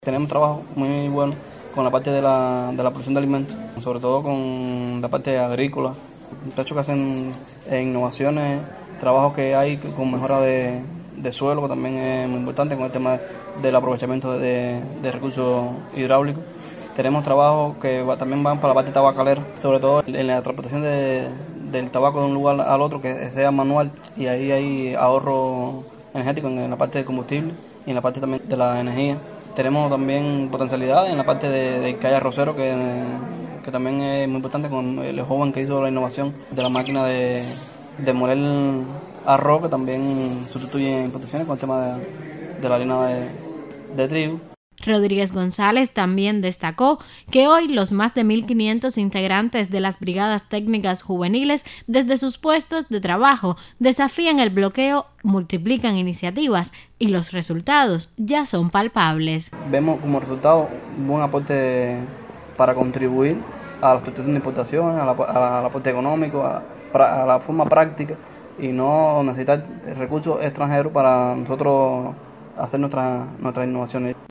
Tenemos trabajo muy bueno con la parte de la producción de alimentos, sobre todo con la parte agrícola, muchachos que hacen innovaciones, trabajos que hay con mejora de suelo, que también es muy importante con el tema del aprovechamiento de recursos hidráulicos. Tenemos trabajos que también van para la parte tabacalera, sobre todo en la transportación del tabaco de un lugar al otro, que sea manual, y ahí hay ahorro energético en la parte de combustible y en la parte también de la energía. Tenemos también potencialidad en la parte de que haya arrocero, que también es muy importante con el joven que hizo la innovación de la máquina de moler arroz, que también sustituye importaciones con el tema de la harina de trigo. Rodríguez González también destacó que hoy los más de 1.500 integrantes de las brigadas técnicas juveniles desde sus puestos de trabajo desafían el bloqueo, multiplican iniciativas y los resultados ya son palpables. Vemos como resultado un buen aporte para contribuir a la sustitución de importación, al aporte económico, a la forma práctica y no necesitar recursos extranjeros para nosotros hacer nuestras innovaciones.